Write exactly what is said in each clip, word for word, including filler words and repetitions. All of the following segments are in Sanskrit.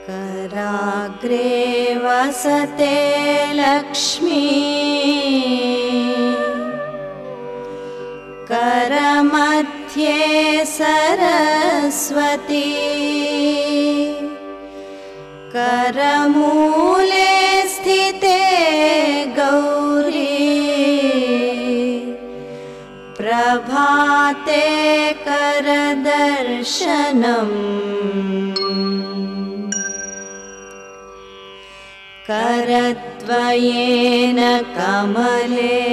कराग्रे वसते लक्ष्मी करमध्ये सरस्वती करमूले स्थिते गौरी प्रभाते करदर्शनम् करद्वयेन कमले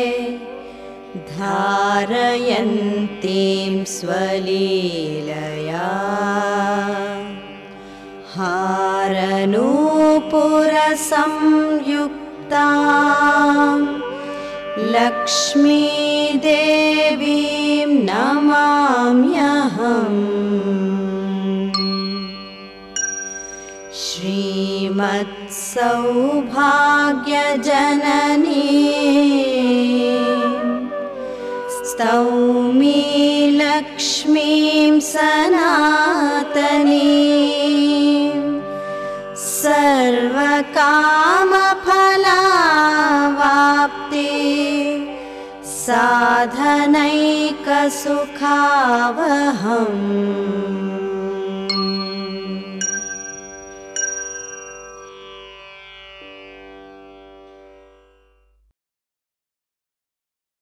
धारयन्तीं स्वलीलया हारनूपुरसंयुक्तां लक्ष्मीदेवीं नमाम्यहम्। श्रीमत्सौभाग्यजननी स्तौमि लक्ष्मीं सनातनीं सर्वकामफलावाप्ति साधनैकसुखावहम्।